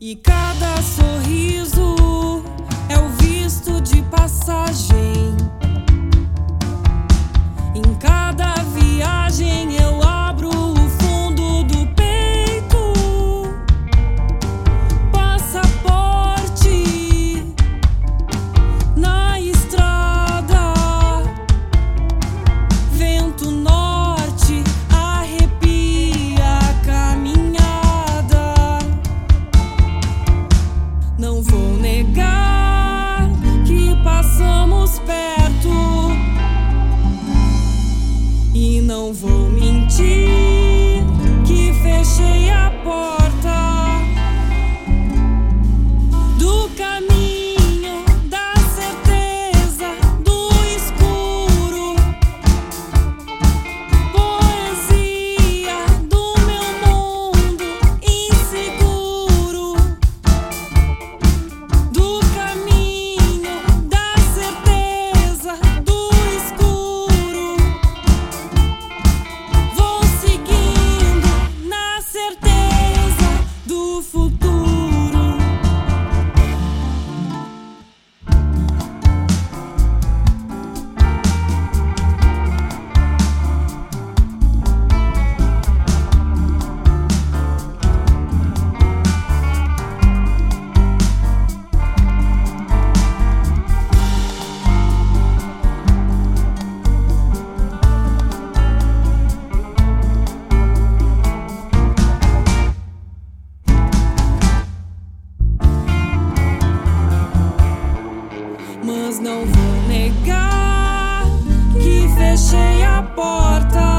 E cada sorriso é o visto de passagem. Em cada viagem eu abro o fundo do peito, passaporte na estrada, vento norte arrepia a caminhada. Não vou negar que passamos perto, e não vou mentir que fechei a porta do caminho, da certeza, do escuro, poesia do meu mundo inseguro, do caminho, da certeza, do escuro. Vou seguindo na certeza do futuro. Mas não vou negar que fechei a porta